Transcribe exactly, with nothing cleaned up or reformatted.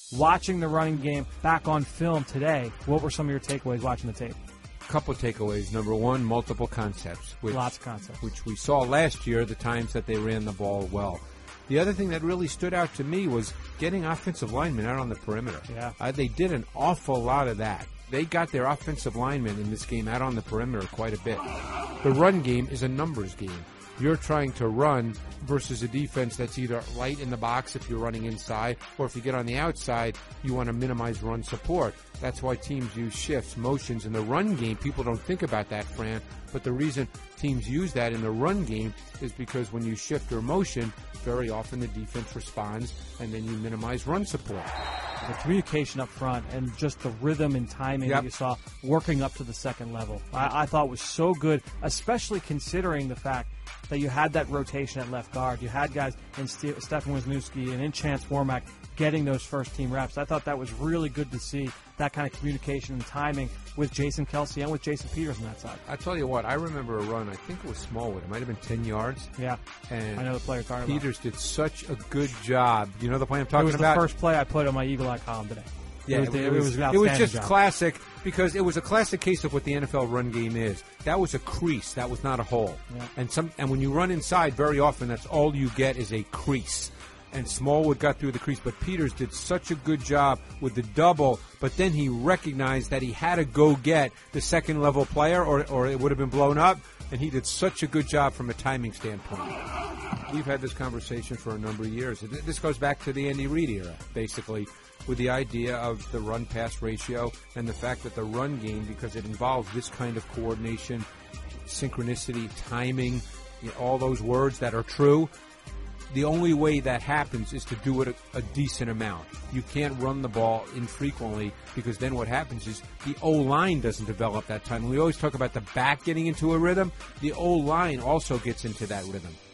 watching the running game back on film today, what were some of your takeaways watching the tape? Couple takeaways. Number one, multiple concepts. Which, Lots of concepts. Which we saw last year, the times that they ran the ball well. The other thing that really stood out to me was getting offensive linemen out on the perimeter. Yeah. Uh, they did an awful lot of that. They got their offensive linemen in this game out on the perimeter quite a bit. The run game is a numbers game. You're trying to run versus a defense that's either right in the box if you're running inside, or if you get on the outside, you want to minimize run support. That's why teams use shifts, motions. In the run game, people don't think about that, Fran, but the reason teams use that in the run game is because when you shift or motion, very often the defense responds, and then you minimize run support. The communication up front and just the rhythm and timing yep. that you saw working up to the second level, I, I thought was so good, especially considering the fact that you had that rotation at left guard. You had guys in St- Stefan Wisniewski and in Chance Warmack getting those first-team reps. I thought that was really good to see, that kind of communication and timing with Jason Kelsey and with Jason Peters on that side. I tell you what, I remember a run, I think it was Smallwood. It might have been ten yards. Yeah, and I know the play you're talking about. Peters did such a good job. You know the play I'm talking about? It was about? the first play I put on my Eagle Eye column today. Yeah, it was, it, the, it, it was, was, it was just job. classic because it was a classic case of what the N F L run game is. That was a crease. That was not a hole. Yeah. And some and when you run inside, very often that's all you get is a crease. And Smallwood got through the crease, but Peters did such a good job with the double, but then he recognized that he had to go get the second-level player or, or it would have been blown up, and he did such a good job from a timing standpoint. We've had this conversation for a number of years. This goes back to the Andy Reid era, basically, with the idea of the run-pass ratio and the fact that the run game, because it involves this kind of coordination, synchronicity, timing, you know, all those words that are true, the only way that happens is to do it a, a decent amount. You can't run the ball infrequently because then what happens is the O-line doesn't develop that time. We always talk about the back getting into a rhythm. The O-line also gets into that rhythm.